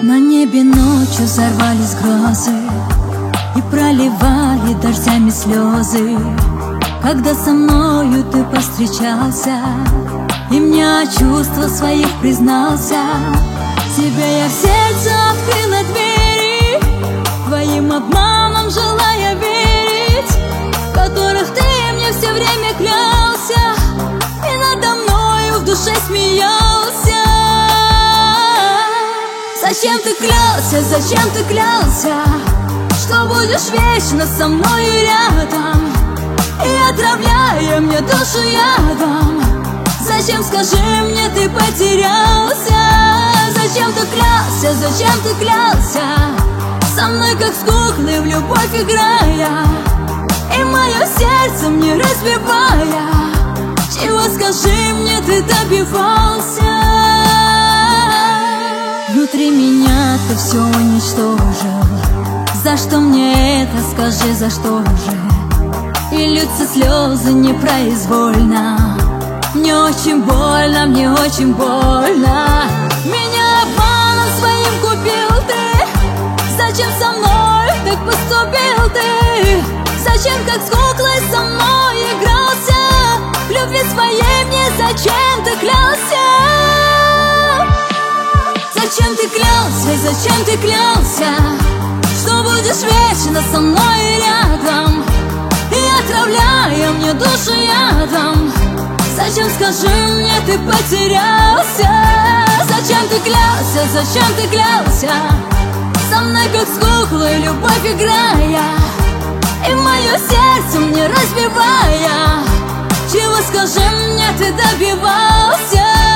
На небе ночью взорвались грозы и проливали дождями слезы, когда со мною ты повстречался и мне о чувствах своих признался. Тебе я в сердце открыла двери, твоим обманом желая верить, в которых ты мне все время клялся и надо мною в душе смеялся. Зачем ты клялся, зачем ты клялся, что будешь вечно со мною рядом и отравляя мне душу ядом? Зачем, скажи мне, ты потерялся? Зачем ты клялся, зачем ты клялся, со мной как с куклой в любовь играя и мое сердце мне разбивая? Чего, скажи мне, ты добивался? Внутри меня ты все уничтожил. За что мне это, скажи, за что же? И льются слезы непроизвольно. Мне очень больно, мне очень больно. Меня обманом своим купил ты. Зачем со мной так поступил ты? Зачем как с куклой со мной игрался? В любви своей мне зачем ты клялся? Зачем ты клялся, зачем ты клялся, что будешь вечно со мной рядом и отравляя мне душу ядом? Зачем, скажи мне, ты потерялся? Зачем ты клялся, зачем ты клялся, со мной как с куклой любовь играя и мое сердце мне разбивая? Чего, скажи мне, ты добивался?